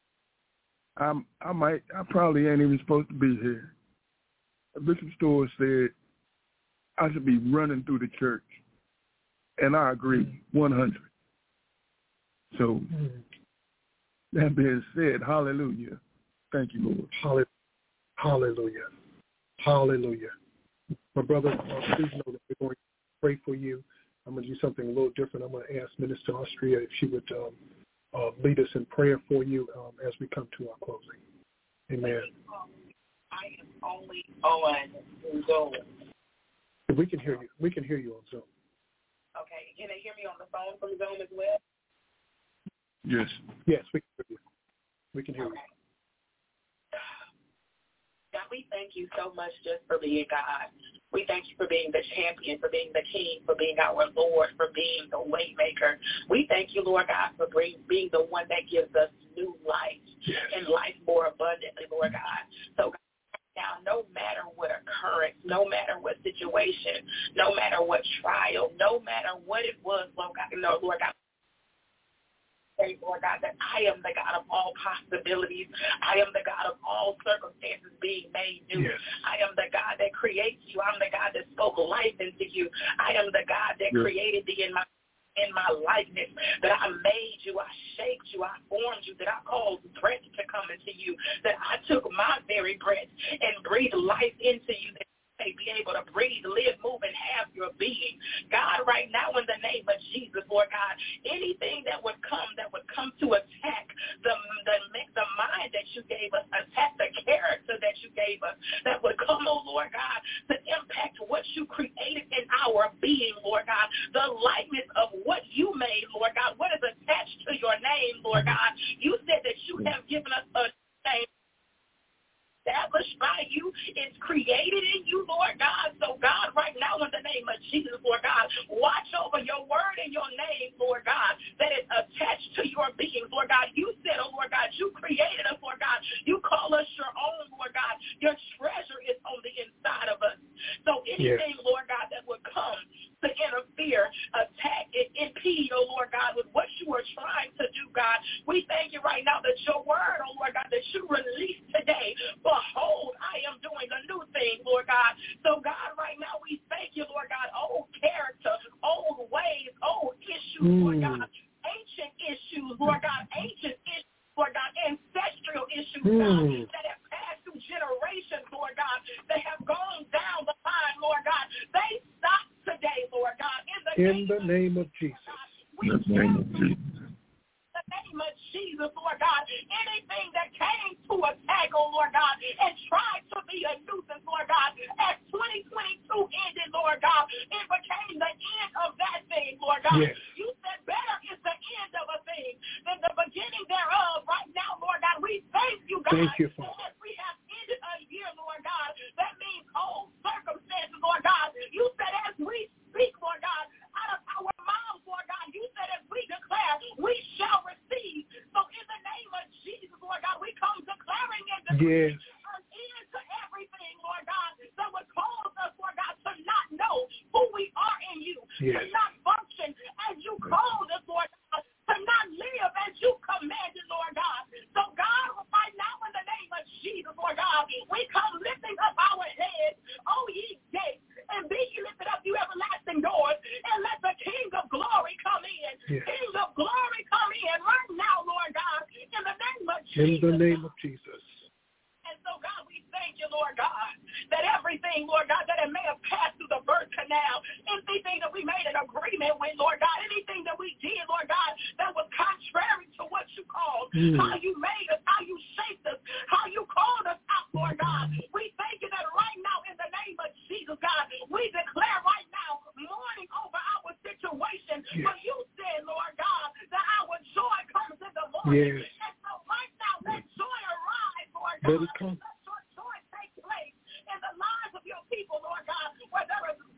I probably ain't even supposed to be here. Bishop Storrs said I should be running through the church, and I agree, 100. So that being said, hallelujah. Thank you, Lord. Hallelujah. Hallelujah. My brother, please know that we're going to pray for you. I'm going to do something a little different. I'm going to ask Minister Austria if she would lead us in prayer for you as we come to our closing. Amen. I am only on Zoom. We can hear you. We can hear you on Zoom. Okay. Can they hear me on the phone from Zoom as well? Yes. Yes, we can hear you. We can hear you. God, we thank you so much just for being God. We thank you for being the champion, for being the king, for being our Lord, for being the way maker. We thank you, Lord God, for being the one that gives us new life and life more abundantly, Lord God. So now, no matter what occurrence, no matter what situation, no matter what trial, no matter what it was, Lord God, Lord God, that I am the God of all possibilities. I am the God of all circumstances being made new. Yes. I am the God that creates you. I'm the God that spoke life into you. I am the God that created thee in my likeness, that I made you, I shaped you, I formed you, that I caused breath to come into you, that I took my very breath and breathed life into you, that may be able to breathe, live, move, and have your being. God, right now in the name of Jesus, Lord God, anything that would come to attack the mind that you gave us, attack the character that you gave us, that would come, oh Lord God, to impact what you created in our being, Lord God, the likeness of what you made, Lord God, what is attached to your name, Lord God. You said that you have given us a name established by you, it's created in you, Lord God. So, God, right now in the name of Jesus, Lord God, watch over your word and your name, Lord God, that is attached to your being, Lord God. You said, oh, Lord God, you created us, Lord God. You call us your own, Lord God. Your treasure is on the inside of us. So anything, Lord God, that would come to interfere, attack, and impede, oh, Lord God, with what you are trying to do, God, we thank you right now that your word, oh, Lord God, that you released today, behold, I am doing a new thing, Lord God. So, God, right now we thank you, Lord God, old character, old ways, old issues, Lord God, ancient issues, Lord God, Lord God, ancestral issues, God, that have passed through generations, Lord God, that have gone down the line, Lord God. They stop today, Lord God, in the name of Jesus. In the name of Jesus. Name of Jesus, Lord God, anything that came to attack, oh Lord God, and tried to be a nuisance, Lord God, as 2022 ended, Lord God, it became the end of that thing, Lord God. Yes. You said better is the end of a thing than the beginning thereof. Right now, Lord God, we thank you, God. Thank you, Father. As we have ended a year, Lord God, that means old circumstances, Lord God. You said as we speak, Lord God, out of our mouths, Lord God, you said as we declare, we shall receive. So in the name of Jesus, Lord God, we come declaring and declaring an end to everything, Lord God, that would cause us, Lord God, to not know who we are in you, to not function as you called us, Lord God, to not live as you commanded, Lord God. So God, right now in the name of Jesus, Lord God, we come lifting up our heads, oh ye gates, and be ye lifted up, you everlasting doors, and let the King of glory come in. King of glory come in right now, Lord God, in the name of Jesus. In the name of Jesus. And so, God, we thank you, Lord God, that everything, Lord God, that it may have passed through the birth canal, anything that we made an agreement with, Lord God, anything that we did, Lord God, that was contrary to what you called, how you made us, how you shaped us, how you called us out, Lord God. We thank you that right now in the name of Jesus, God, we declare right now mourning over our situation. For you said, Lord God, that our joy comes in the morning. And so right now, let joy arise, Lord God. Let your joy take place in the lives of your people, Lord God, where there is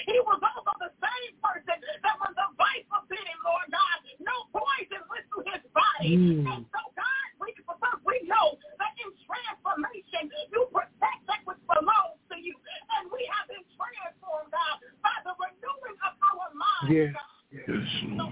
He was also the same person that when the viper bit him, Lord God, no poison went through his body. And so, God, because we know that in transformation, you protect that which belongs to you. And we have been transformed, God, by the renewing of our minds, Yes. God. Yes. So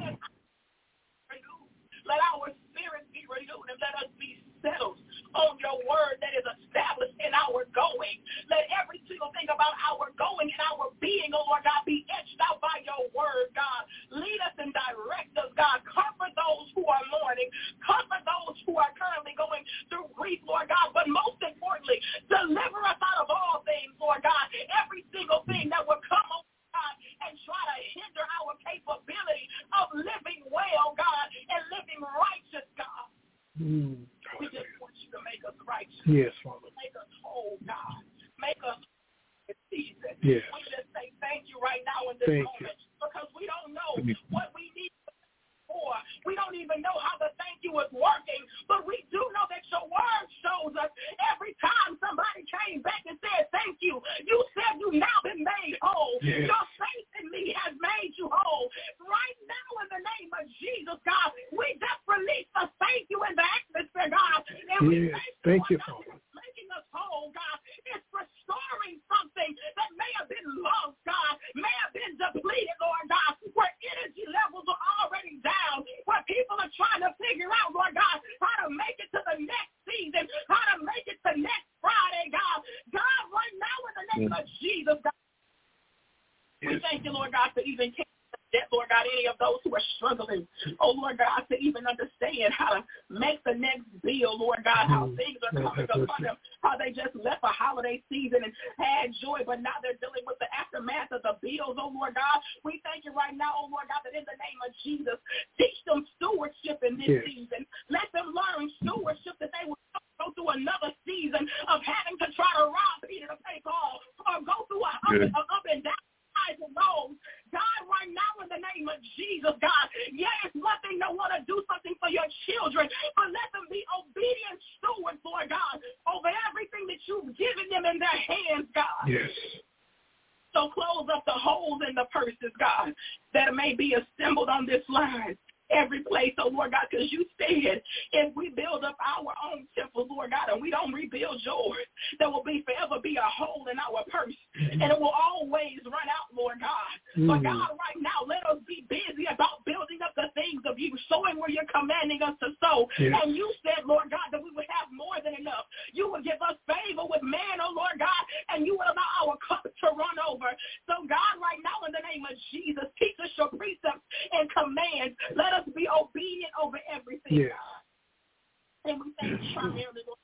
let our spirit be renewed and let us be settled on your word that is established in our going. Let every single thing about our going and our being, oh Lord God, be etched out by your word, God. Lead us and direct us, God. Comfort those who are mourning. Comfort those who are currently going through grief, Lord God. But most importantly, deliver us out of all things, Lord God. Every single thing that will come on and try to hinder our capability of living well, God, and living righteous, God. We just want you to make us righteous. Yes, Father. Make us whole, God. Make us season. Yes. We just say thank you right now in this moment because we don't know what we need for. We don't even know how the thank you is working, but we do know that your word shows us every time somebody came back and said thank you. You said you've now been made whole. Yes. Your faith in me has made you whole. Right now in the name of Jesus, God, we just release a thank you in the atmosphere, God. And we thank you, God, Father. it's making us whole, God. It's restoring something that may have been lost, God, may have been depleted, Lord God, where energy levels are already down, where people are trying to figure out, Lord God, how to make it to the next season, how to make it to next Friday, God. God, right now in the name of Jesus, God, we thank you, Lord God, for even that, Lord God, any of those who are struggling, oh, Lord God, to even understand how to make the next bill, Lord God, how things are coming upon them, how they just left a holiday season and had joy, but now they're dealing with the aftermath of the bills, oh, Lord God. We thank you right now, oh, Lord God, that in the name of Jesus, teach them stewardship in this season. Let them learn stewardship that they will go through another season of having to try to rob Peter to pay Paul or go through a up and down. God, right now in the name of Jesus, God, it's one thing to want to do something for your children, but let them be obedient stewards, Lord God, over everything that you've given them in their hands, God. Yes. So close up the holes in the purses, God, that may be assembled on this line. Every place, oh Lord God, because you said if we build up our own temple, Lord God, and we don't rebuild yours, there will forever be a hole in our purse, and it will always run out, Lord God. But God, right now, let us be busy about building up the things of you, showing where you're commanding us to sow. And you said, Lord God, that we would have more than enough. You would give us favor with man, oh Lord God, and you would allow our cup to run over. So God, right now, in the name of Jesus, teach us your precepts and commands. Let us be obedient over everything, God. And we thank you primarily, Lord.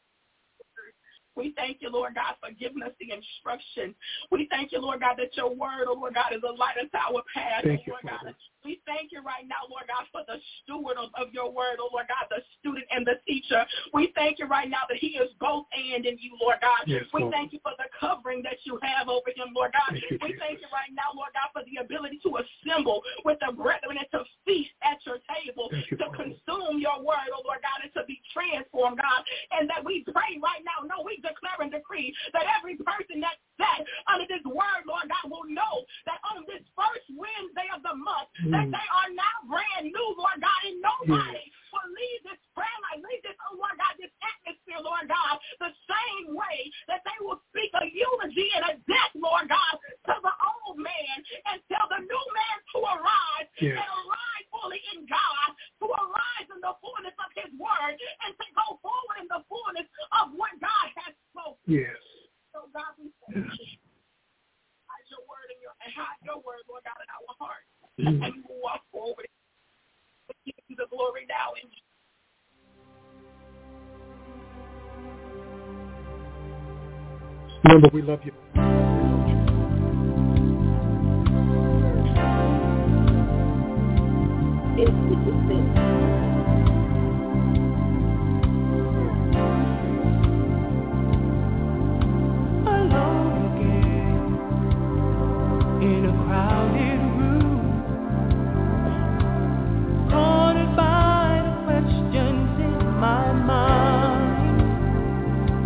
We thank you, Lord God, for giving us the instruction. We thank you, Lord God, that your word, oh Lord God, is a light unto our path, oh Lord God. We thank you right now, Lord God, for the steward of your word, oh Lord God, the student and the teacher. We thank you right now that he is both and in you, Lord God. We thank you for the covering that you have over him, Lord God. We thank you right now, Lord God, for the ability to assemble with the brethren and to feast at your table, to consume your word, oh Lord God, and to be transformed, God. And that we pray right now, we declare and decree that every person that sat under this word, Lord God, will know that on this first Wednesday of the month, that they are now brand new, Lord God, and nobody will leave this prayer line, leave this, oh Lord God, this atmosphere, Lord God, the same way that they will speak a eulogy and a death, Lord God, to the old man and tell the new man to arise and arise fully in God, to arise in the fullness of his word and to go forward in the fullness of what God has spoken. Yes. So God, we thank you. Hide your word in hide your word, Lord God, in our heart. And we will walk forward. We give you the glory now in Jesus. Remember, we love you. Alone again in a crowded room, cornered by the questions in my mind.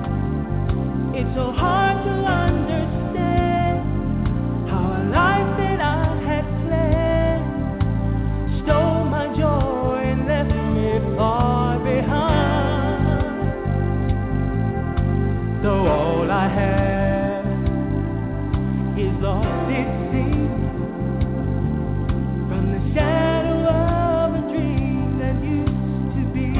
It's so hard to understand how a life that it seems from the shadow of a dream that used to be.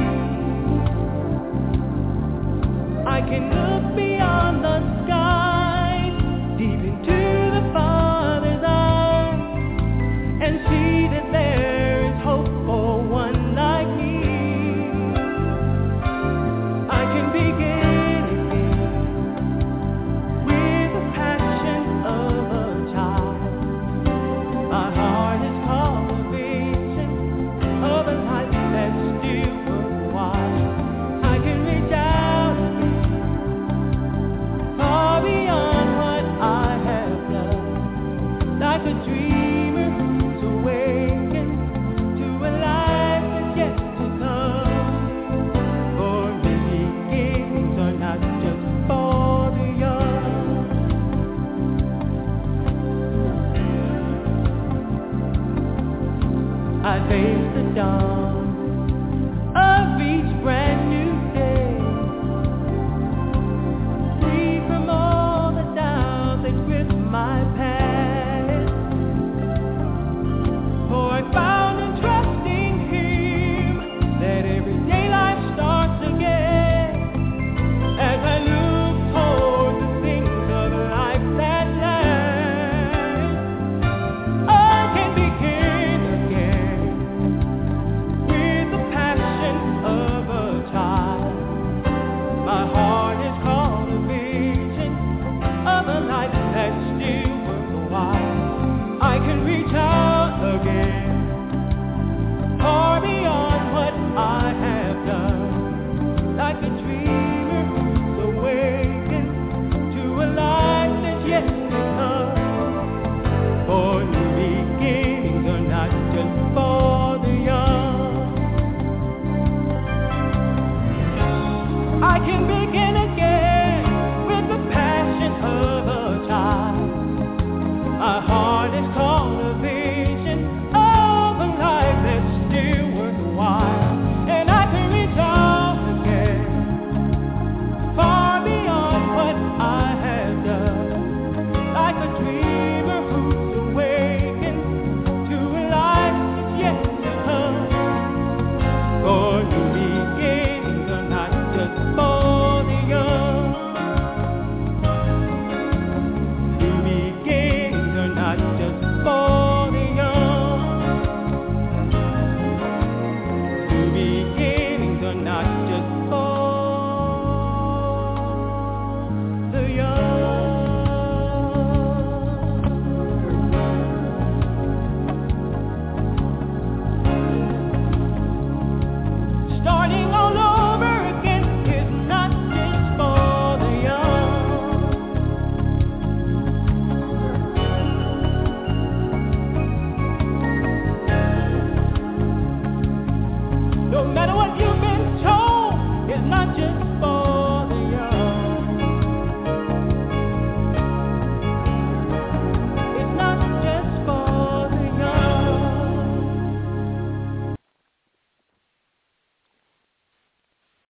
I can look beyond the sky, deep into the Father's eyes, and see that there is hope for one like me. I can begin again with the passion of a child. My heart is called a vision of a life that's still worthwhile. I can reach out far beyond what I have done, like a dreamer who's awakened to a life that's yet to come. For beginnings are not just for the young. I face the dawn